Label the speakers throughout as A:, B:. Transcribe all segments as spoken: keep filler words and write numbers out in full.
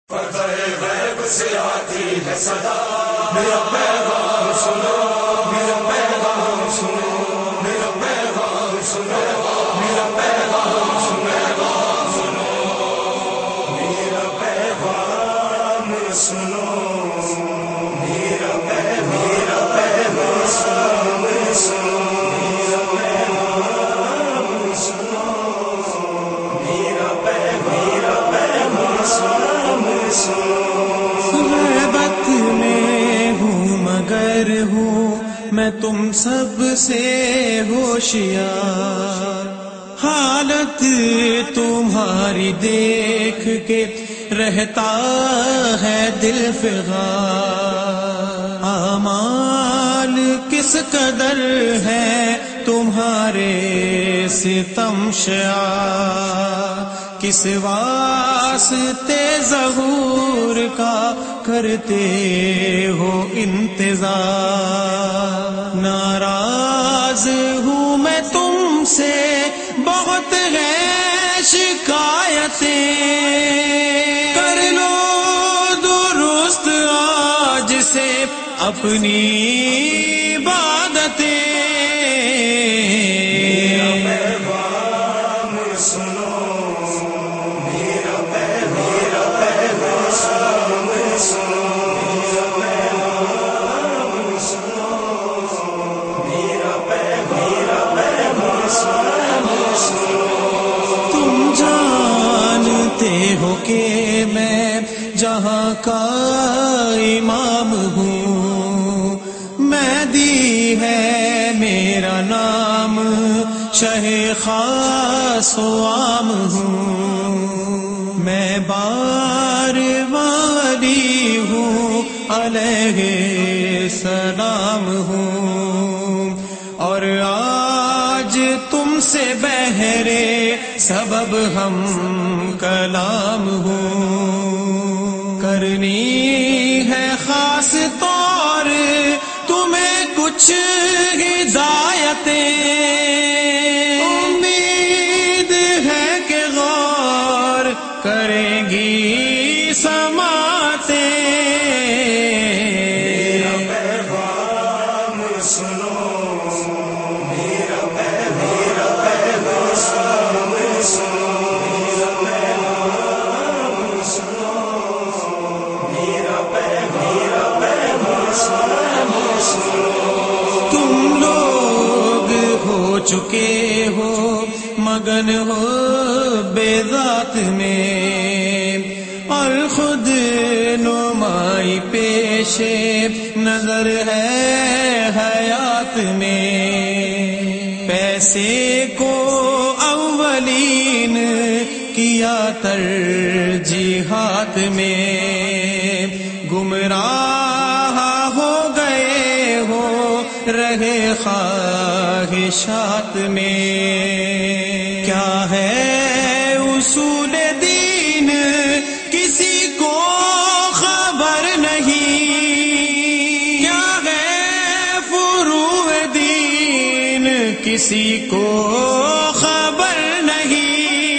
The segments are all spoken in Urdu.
A: غیب سے آتی ہے صدا، میرا پیغام سنو، میرا پیغام سنو، میرا پیغام سنو، میرا پیغام سنو، میرا پیغام سنو، میرا پیغام سنو، میرا پیغام سنو، میرا پیغام سنو۔
B: غیبت میں ہوں مگر ہوں میں تم سب سے ہوشیار، حالت تمہاری دیکھ کے رہتا ہے دل فغار، اعمال کس قدر ہے تمہارے ستم شعار، کس واسطے ظہور کا کرتے ہو انتظار، ناراض ہوں میں تم سے بہت ہے شکایتیں، کر لو درست آج سے اپنی عبادتیں، ہو کہ میں جہاں کا امام ہوں، مہدی ہے میرا نام، شہ خاص و عام ہوں، میں بار والی ہوں علیہ السلام ہوں، اور آج تم سے بہرے سبب ہم کلام ہوں، کرنی ہے خاص طور تمہیں کچھ ہدایتیں، امید ہے کہ غور کریں گی سماعتیں،
A: میرا پیغام سنو، میرا پیغام سنو،
B: تم لوگ ہو چکے ہو مگن ہو بے ذات میں، اور خود نمائی پیش نظر ہے حیات میں، پیسے کو اولین کیا ترجیحات میں، گمراہ ہو گئے ہو رہے خواہشات میں، کیا ہے اصول دین کسی کو خبر نہیں، کیا ہے فروع دین کسی کو خبر نہیں،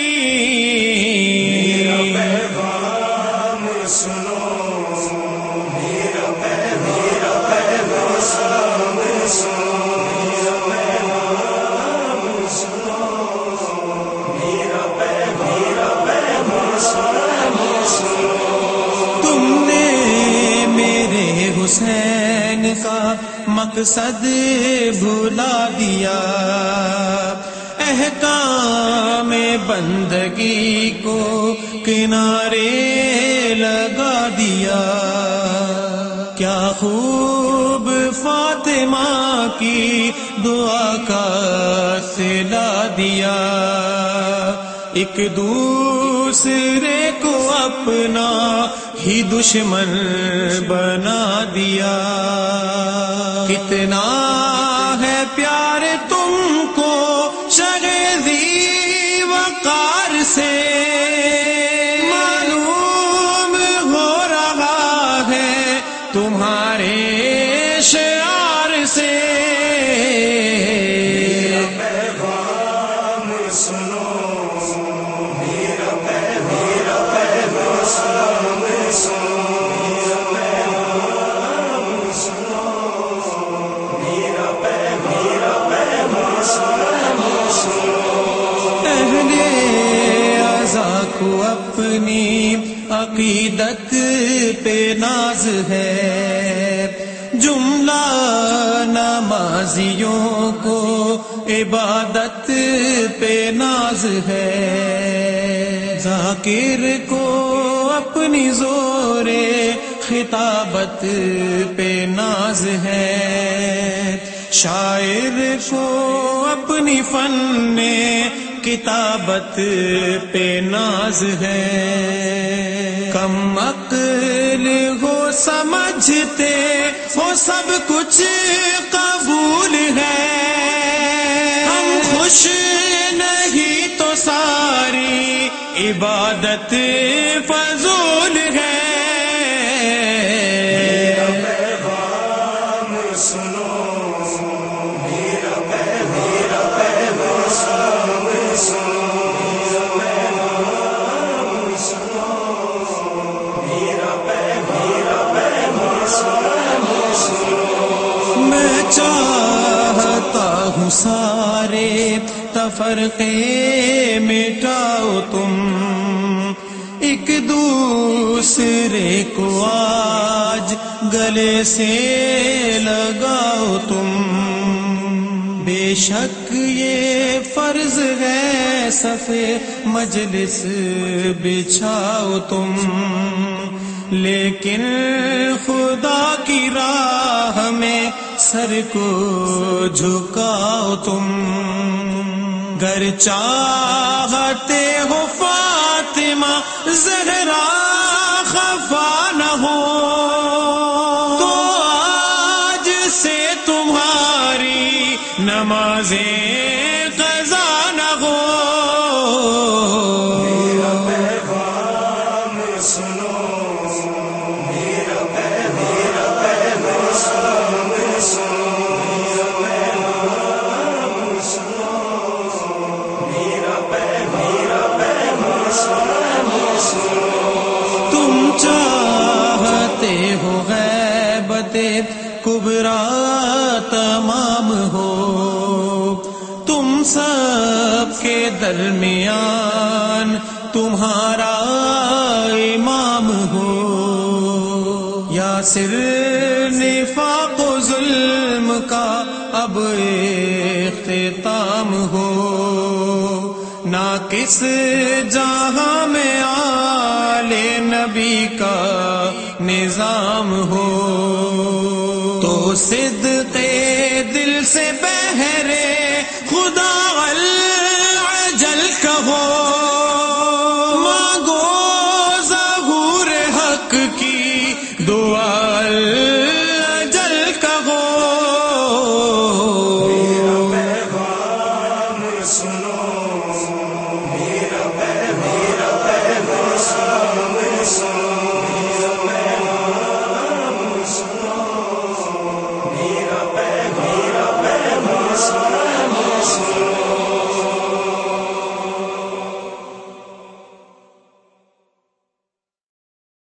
A: میرا پیغام سنو، میرا پیغام سنو، میرا پیغام سنو، میرا پیغام سنو۔
B: تم نے میرے حسین کا مقصد بھلا دیا، احکام بندگی کو کنارے لگا دیا، کیا خوب فاطمہ کی دعا کا صلہ دیا، ایک دوسرے کو اپنا ہی دشمن بنا دیا، کتنا ہے پیار تم کو شگیزی وقار سے، معلوم ہو رہا ہے تمہارے شعار سے،
A: میرا پیغام سنو، میرا پیغام سنو،
B: اپنی عقیدت پہ ناز ہے، جملہ نمازیوں کو عبادت پہ ناز ہے، ذاکر کو اپنی زور خطابت پہ ناز ہے، شاعر کو اپنی فن کتابت پہ ناز ہے، کم عقل ہو سمجھتے ہو سب کچھ قبول ہے، ہم خوش نہیں تو ساری عبادت فضول ہے، چاہتا ہوں سارے تفرقے مٹاؤ تم، ایک دوسرے کو آج گلے سے لگاؤ تم، بے شک یہ فرض ہے صفے مجلس بچھاؤ تم، لیکن خدا کی راہ میں سر کو جھکاؤ تم، گر چاہتے ہو فاطمہ زہرا خفا نہ ہو تو آج سے تمہاری نمازیں قضا نہ ہو، چاہتے ہو غیبت کبریٰ تمام ہو، تم سب کے درمیان تمہارا امام ہو، یا سر نفاق و ظلم کا اب اختتام ہو، نہ کس جہاں میں آل نبی کا نظام ہو، تو صدقے دل سے بہرے خدا العجل کہو،